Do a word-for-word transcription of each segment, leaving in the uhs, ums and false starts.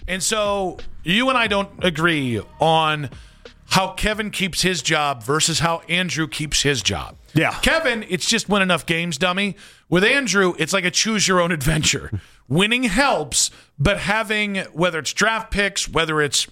And so you and I don't agree on how Kevin keeps his job versus how Andrew keeps his job. Yeah. Kevin, it's just win enough games, dummy. With Andrew, it's like a choose-your-own-adventure. Winning helps, but having, whether it's draft picks, whether it's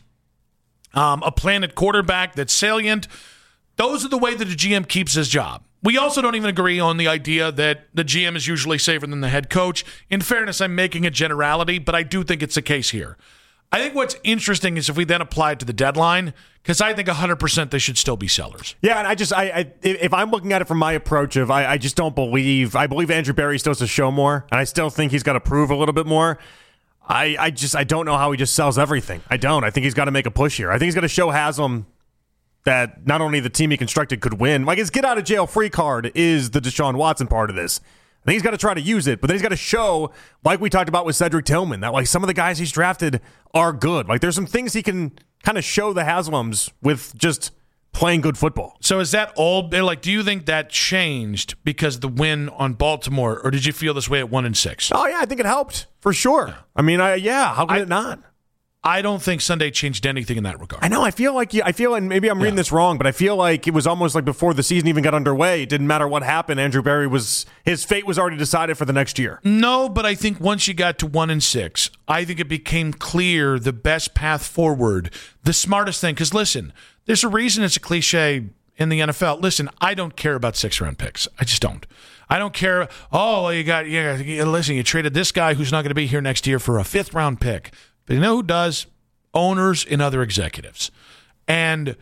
um, a planted quarterback that's salient, those are the way that a G M keeps his job. We also don't even agree on the idea that the G M is usually safer than the head coach. In fairness, I'm making a generality, but I do think it's the case here. I think what's interesting is if we then apply it to the deadline, because I think one hundred percent they should still be sellers. Yeah, and I just, I, I if I'm looking at it from my approach of, I, I just don't believe, I believe Andrew Berry still has to show more, and I still think he's got to prove a little bit more. I, I just, I don't know how he just sells everything. I don't. I think he's got to make a push here. I think he's got to show Haslam that not only the team he constructed could win, like his get out of jail free card is the Deshaun Watson part of this. I think he's got to try to use it, but then he's got to show, like we talked about with Cedric Tillman, that like some of the guys he's drafted are good. Like there's some things he can kind of show the Haslams with just playing good football. So is that all? Like, do you think that changed because of the win on Baltimore, or did you feel this way at one and six? Oh yeah, I think it helped for sure. I mean, I, yeah, how could I, it not? I don't think Sunday changed anything in that regard. I know. I feel like I feel, and maybe I'm reading yeah. this wrong, but I feel like it was almost like before the season even got underway. It didn't matter what happened. Andrew Berry was his fate was already decided for the next year. No, but I think once you got to one and six, I think it became clear the best path forward, the smartest thing. Because listen, there's a reason it's a cliche in the N F L. Listen, I don't care about six round picks. I just don't. I don't care. Oh, you got yeah. Listen, you traded this guy who's not going to be here next year for a fifth round pick. But you know who does? Owners and other executives. And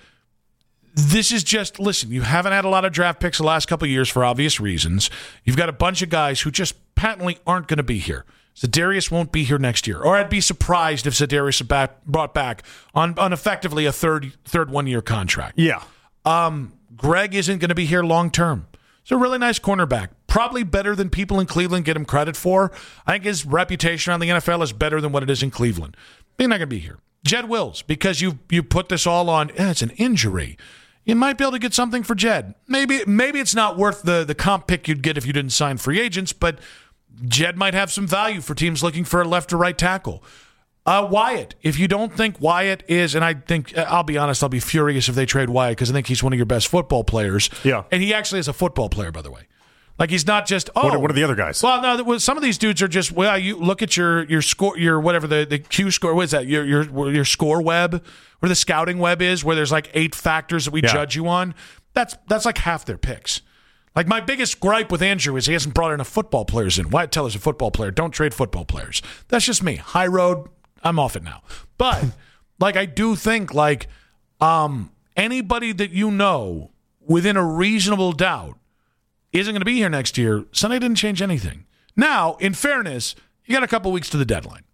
this is just, listen, you haven't had a lot of draft picks the last couple of years for obvious reasons. You've got a bunch of guys who just patently aren't going to be here. Za'Darius won't be here next year. Or I'd be surprised if Za'Darius is back, brought back on, on effectively a third third one-year contract. Yeah. Um, Greg isn't going to be here long-term. He's a really nice cornerback. Probably better than people in Cleveland get him credit for. I think his reputation around the N F L is better than what it is in Cleveland. He's not going to be here. Jed Wills, because you you put this all on, eh, it's an injury. You might be able to get something for Jed. Maybe maybe it's not worth the, the comp pick you'd get if you didn't sign free agents, but Jed might have some value for teams looking for a left or right tackle. Uh, Wyatt, if you don't think Wyatt is, and I think, I'll be honest, I'll be furious if they trade Wyatt because I think he's one of your best football players. Yeah. And he actually is a football player, by the way. Like he's not just oh. What are, what are the other guys? Well, no. Some of these dudes are just well. You look at your your score, your whatever the, the Q score. What is that? Your your your score web, where the scouting web is, where there's like eight factors that we yeah. judge you on. That's that's like half their picks. Like my biggest gripe with Andrew is he hasn't brought enough football players in. Wyatt Teller's a football player. Don't trade football players. That's just me. High road. I'm off it now. But like I do think like um, anybody that you know within a reasonable doubt isn't going to be here next year. Sunday didn't change anything. Now, in fairness, you got a couple weeks to the deadline.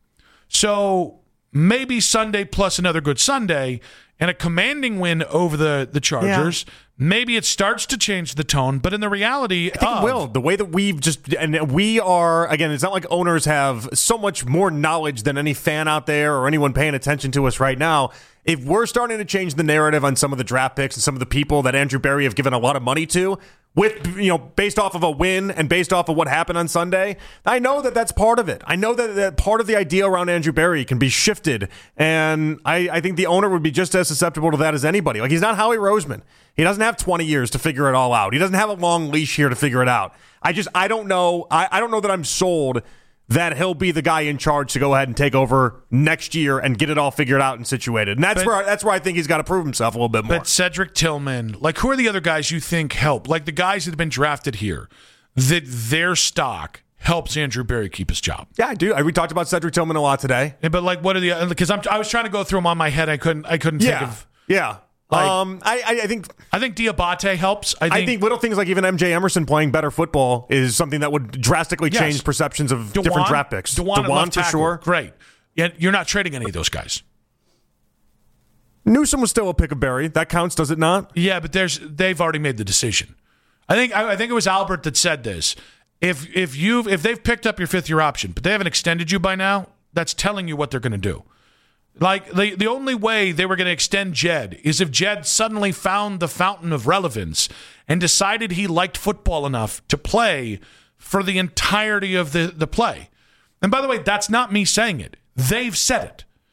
So maybe Sunday plus another good Sunday and a commanding win over the, the Chargers. Yeah. Maybe it starts to change the tone, but in the reality I think of, it will. The way that we've just, and we are, again, it's not like owners have so much more knowledge than any fan out there or anyone paying attention to us right now. If we're starting to change the narrative on some of the draft picks and some of the people that Andrew Berry have given a lot of money to, with, you know, based off of a win and based off of what happened on Sunday, I know that that's part of it. I know that, that part of the idea around Andrew Berry can be shifted, and I, I think the owner would be just as susceptible to that as anybody. Like, he's not Howie Roseman. He doesn't have twenty years to figure it all out. He doesn't have a long leash here to figure it out. I just, I don't know. I, I don't know that I'm sold that he'll be the guy in charge to go ahead and take over next year and get it all figured out and situated. And that's but, where that's where I think he's got to prove himself a little bit more. But Cedric Tillman, like who are the other guys you think help? Like the guys that have been drafted here, that their stock helps Andrew Berry keep his job. Yeah, I do. We talked about Cedric Tillman a lot today. Yeah, but like what are the, because I'm I was trying to go through them on my head. I couldn't I couldn't yeah. think of. Yeah. Like, um, I, I think I think Diabate helps. I think, I think little things like even M J Emerson playing better football is something that would drastically yes. change perceptions of Dewan, different draft picks. Dewan, Dewan for sure. Great. Yet you're not trading any of those guys. Newsom was still a pick of Berry. That counts, does it not? Yeah, but there's they've already made the decision. I think I, I think it was Albert that said this. If if you if they've picked up your fifth year option, but they haven't extended you by now, that's telling you what they're going to do. Like, the, the only way they were going to extend Jed is if Jed suddenly found the fountain of relevance and decided he liked football enough to play for the entirety of the, the play. And by the way, that's not me saying it. They've said it.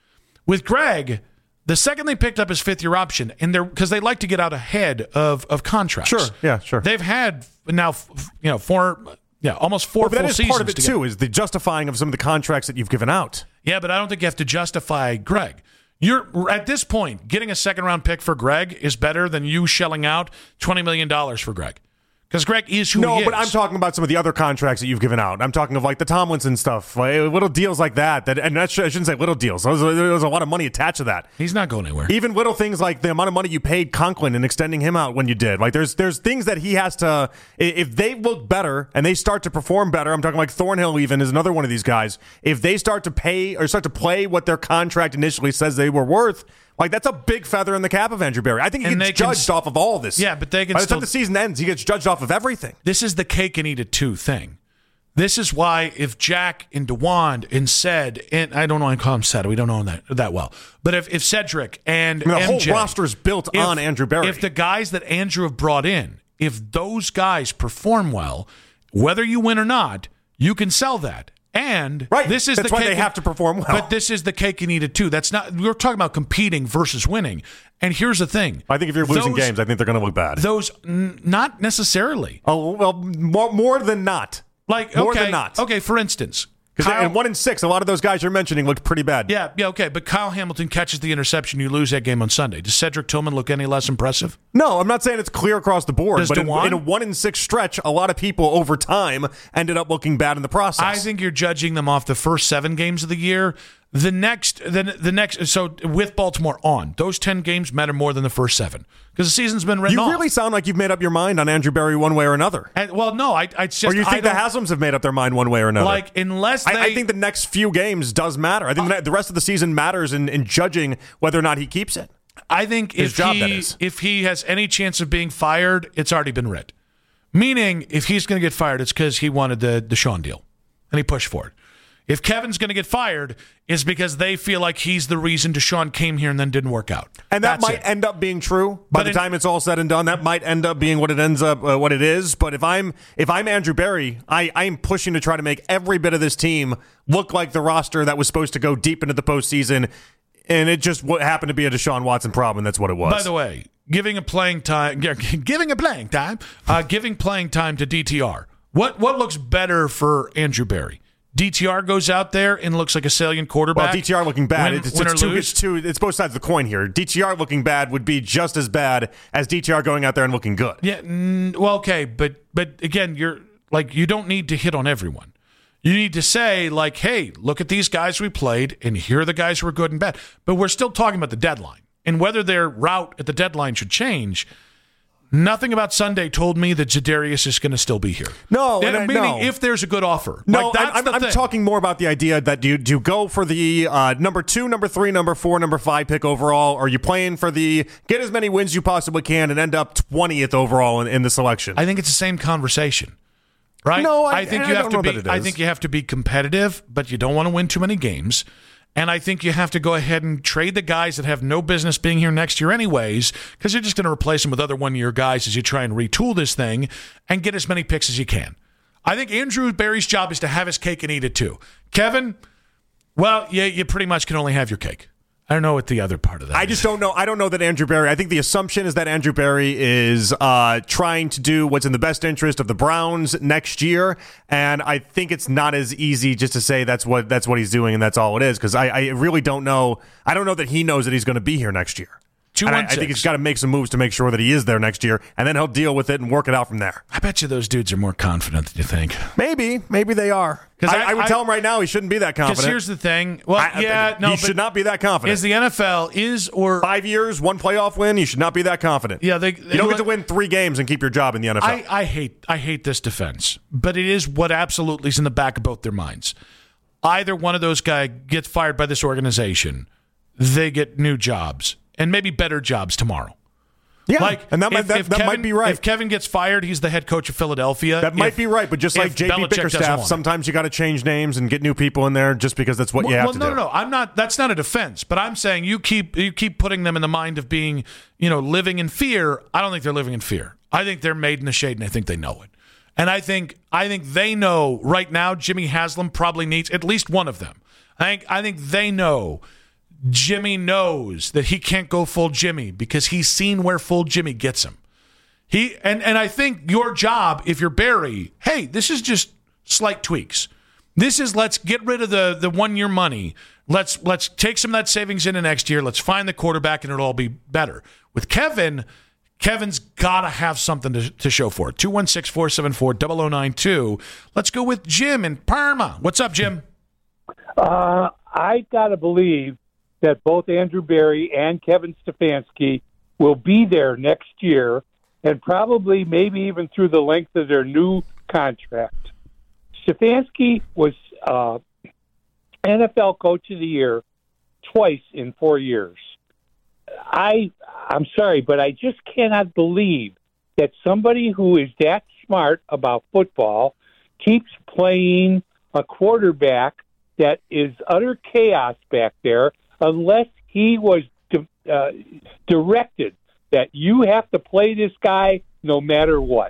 With Greg, the second they picked up his fifth year option, and they're because they like to get out ahead of of contracts. Sure, yeah, sure. They've had now, you know, four, yeah, almost four well, but full that is seasons. Part of it too is the justifying of some of the contracts that you've given out. Yeah, but I don't think you have to justify Greg. You're at this point getting a second round pick for Greg is better than you shelling out twenty million dollars for Greg. Because Greg is who no, he is. No, but I'm talking about some of the other contracts that you've given out. I'm talking of like the Tomlinson stuff, like little deals like that. That and that's, I shouldn't say little deals. There's, there's a lot of money attached to that. He's not going anywhere. Even little things like the amount of money you paid Conklin and extending him out when you did. Like there's there's things that he has to. If they look better and they start to perform better, I'm talking like Thornhill. Even is another one of these guys. If they start to pay or start to play what their contract initially says they were worth. Like, that's a big feather in the cap of Andrew Berry. I think he and gets judged can, off of all of this. Yeah, but they can By the still, time the season ends, he gets judged off of everything. This is the cake and eat it too thing. This is why if Jack and DeWand and Ced, and I don't know I call him Ced, we don't know him that, that well, but if, if Cedric and I mean, the M J, whole roster is built if, on Andrew Berry. If the guys that Andrew have brought in, if those guys perform well, whether you win or not, you can sell that. And right. this is That's the why cake they and, have to perform well. But this is the cake and eat it too. That's not. We're talking about competing versus winning. And here's the thing. I think if you're losing those, games, I think they're going to look bad. Those n- not necessarily. Oh well, more, more than not. Like more okay, than not. Okay, for instance. And one in six, a lot of those guys you're mentioning looked pretty bad. Yeah, yeah, okay. But Kyle Hamilton catches the interception. You lose that game on Sunday. Does Cedric Tillman look any less impressive? No, I'm not saying it's clear across the board. Does but in, DeWan? in a one in six stretch, a lot of people over time ended up looking bad in the process. I think you're judging them off the first seven games of the year. The next, the, the next. So with Baltimore on, those ten games matter more than the first seven because the season's been written You off. really sound like you've made up your mind on Andrew Berry one way or another. And, well, no, I, I just. Or you think I the Haslam's have made up their mind one way or another? Like unless they, I, I think the next few games does matter. I think uh, the rest of the season matters in, in judging whether or not he keeps it. I think His if job, he that is. if he has any chance of being fired, it's already been writ. Meaning, if he's going to get fired, it's because he wanted the Deshaun deal and he pushed for it. If Kevin's going to get fired, it's because they feel like he's the reason Deshaun came here and then didn't work out. And that That's might it. end up being true by But the in- time it's all said and done. That might end up being what it ends up, uh, what it is. But if I'm if I'm Andrew Berry, I I am pushing to try to make every bit of this team look like the roster that was supposed to go deep into the postseason, and it just what happened to be a Deshaun Watson problem. That's what it was. By the way, giving a playing time, giving a playing time, uh, giving playing time to D T R. What what looks better for Andrew Berry? D T R goes out there and looks like a salient quarterback. Well, D T R looking bad. Win, it's, win it's, or two, lose. it's two. It's both sides of the coin here. D T R looking bad would be just as bad as D T R going out there and looking good. Yeah. Mm, well, okay, but but again, you're like you don't need to hit on everyone. You need to say like, hey, look at these guys we played, and here are the guys who are good and bad. But we're still talking about the deadline and whether their route at the deadline should change. Nothing about Sunday told me that Za'Darius is going to still be here. No, And and I- meaning no. if there's a good offer. No, like, that's I'm, the I'm, thing. I'm talking more about the idea that do you, do you go for the uh, number two, number three, number four, number five pick overall? Or are you playing for the get as many wins you possibly can and end up twentieth overall in, in the selection? I think it's the same conversation, right? No, I- think I you don't have know to that be. it I is. think you have to be competitive, but you don't want to win too many games. And I think you have to go ahead and trade the guys that have no business being here next year anyways, because you're just going to replace them with other one-year guys as you try and retool this thing and get as many picks as you can. I think Andrew Berry's job is to have his cake and eat it too. Kevin, well, you, you pretty much can only have your cake. I don't know what the other part of that I is. just don't know. I don't know that Andrew Berry. I think the assumption is that Andrew Berry is uh, trying to do what's in the best interest of the Browns next year, and I think it's not as easy just to say that's what that's what he's doing and that's all it is. Because I, I really don't know. I don't know that he knows that he's going to be here next year. And I, I think he's got to make some moves to make sure that he is there next year, and then he'll deal with it and work it out from there. I bet you those dudes are more confident than you think. Maybe, maybe they are. 'Cause I, I- I would I- tell him right now he shouldn't be that Because confident. here's the thing. Well, I- I- yeah, no, you but should not be that confident. is the N F L is or Five years, one playoff win. You should not be that confident. yeah, they, You don't get to win three games and keep your job in the N F L. I, I hate I hate this defense, but it is what absolutely is in the back of both their minds. Either one of those guys gets fired by this organization, they get new jobs and maybe better jobs tomorrow. yeah, Like, and that, might, if- that, if that Kevin- might be right. If Kevin gets fired, he's the head coach of Philadelphia. That might If- be right, but just like if J P Belichick doesn't Bickerstaff, want it. sometimes you got to change names and get new people in there just because that's what Well, you have well, to no, do. no, no. I'm not. That's not a defense. But I'm saying you keep you keep putting them in the mind of being, you know, living in fear. I don't think they're living in fear. I think they're made in the shade, and I think they know it. And I think I think they know right now. Jimmy Haslam probably needs at least one of them. I think I think they know Jimmy knows that he can't go full Jimmy because he's seen where full Jimmy gets him. He and, and I think your job, if you're Barry, hey, this is just slight tweaks. This is let's get rid of the, the one-year money. Let's let's take some of that savings into next year. Let's find the quarterback, and it'll all be better. With Kevin, Kevin's got to have something to, to show for it. two one six, four seven four, zero zero nine two. Let's go with Jim in Parma. What's up, Jim? Uh, I got to believe that both Andrew Berry and Kevin Stefanski will be there next year and probably maybe even through the length of their new contract. Stefanski was uh, N F L Coach of the Year twice in four years. I, I'm sorry, but I just cannot believe that somebody who is that smart about football keeps playing a quarterback that is utter chaos back there unless he was uh, directed that you have to play this guy no matter what.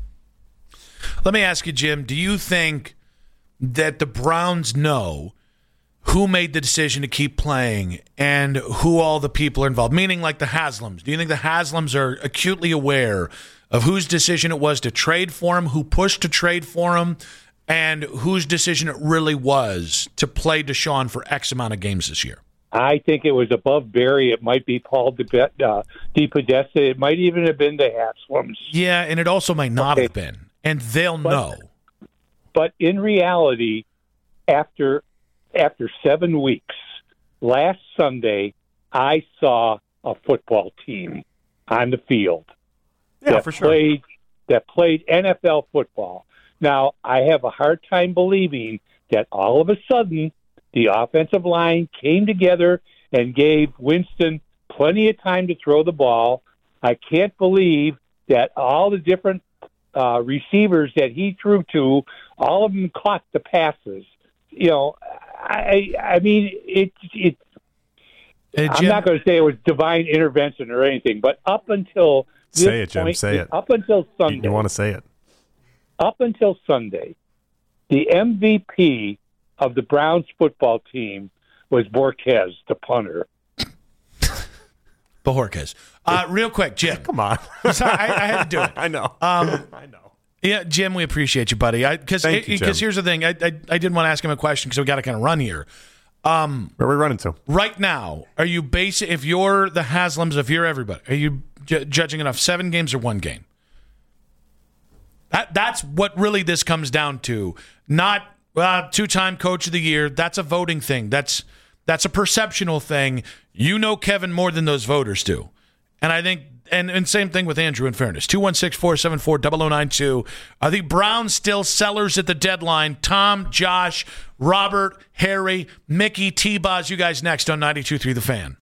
Let me ask you, Jim, do you think that the Browns know who made the decision to keep playing and who all the people are involved? Meaning like the Haslams. Do you think the Haslams are acutely aware of whose decision it was to trade for him, who pushed to trade for him, and whose decision it really was to play Deshaun for X amount of games this year? I think it was above Barry. It might be Paul DePodesta. Uh, DePodesta. It might even have been the Haslams. Yeah, and it also might not okay. have been. And they'll but, know. But in reality, after after seven weeks, last Sunday, I saw a football team on the field yeah, that for sure. played that played N F L football. Now, I have a hard time believing that all of a sudden the offensive line came together and gave Winston plenty of time to throw the ball. I can't believe that all the different uh, receivers that he threw to, all of them caught the passes. You know, I I mean, it, it, Hey, I'm not going to say it was divine intervention or anything, but up until this say it, Jim, point, say it. Up until Sunday. You, you want to say it. Up until Sunday, the M V P of the Browns football team was Borquez, the punter. Borquez. Uh, real quick, Jim. Come on. Sorry, I, I had to do it. I know. Um, I know. Yeah, Jim, we appreciate you, buddy. Because here's the thing. I, I, I didn't want to ask him a question because we got to kind of run here. Um, Where are we running to? Right now, are you basing, if you're the Haslams, if you're everybody, are you ju- judging enough seven games or one game? That That's what really this comes down to. Not uh, two-time coach of the year. That's a voting thing. That's that's a perceptional thing. You know Kevin more than those voters do. And I think, and, and same thing with Andrew, in fairness. two one six, four seven four, zero zero nine two. Are the Browns still sellers at the deadline? Tom, Josh, Robert, Harry, Mickey, T-Boz, you guys next on ninety-two point three The Fan.